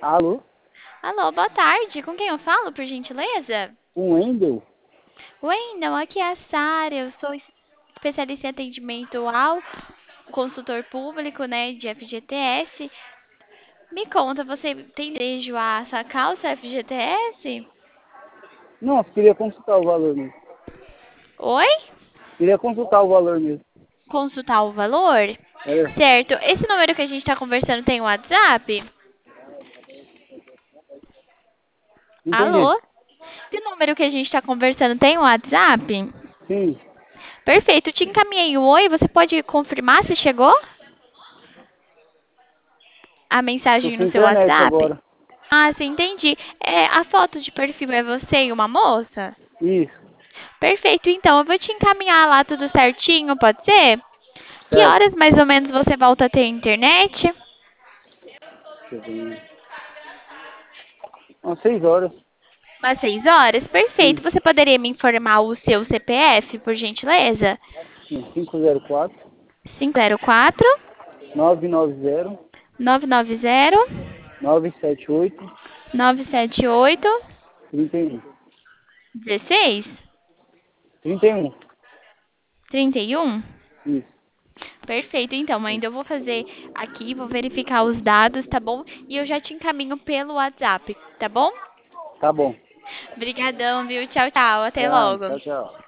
Alô? Alô, boa tarde. Com quem eu falo, por gentileza? Um Wendel? Wendel, aqui é a Sara. Eu sou especialista em atendimento ao consultor público, né, de FGTS. Me conta, você tem desejo a sacar o seu FGTS? Não, queria consultar o valor mesmo. Oi? Queria consultar o valor mesmo. Consultar o valor? É, Certo. Esse número que a gente está conversando tem um WhatsApp? entendi. Alô? Esse número que a gente está conversando tem um WhatsApp? Sim, Perfeito. Te encaminhei o oi. Você pode confirmar se chegou a tô mensagem no sem seu internet WhatsApp? agora. Ah, sim, entendi. A foto de perfil é você e uma moça? Isso, Perfeito, então eu vou te encaminhar lá tudo certinho, pode ser? Que certo. horas mais ou menos você volta a ter internet? Deixa eu ver. Umas 6 horas. Umas 6 horas? Perfeito. Isso, Você poderia me informar o seu CPF, por gentileza? sim. 504 504 990 990 978 978 31. 16 31. 31. Isso, Perfeito, então, ainda eu vou fazer aqui, vou verificar os dados, tá bom? E eu já te encaminho pelo WhatsApp, tá bom? tá bom. Obrigadão, viu? Tchau, tchau. Até Tá, logo. tchau, tchau.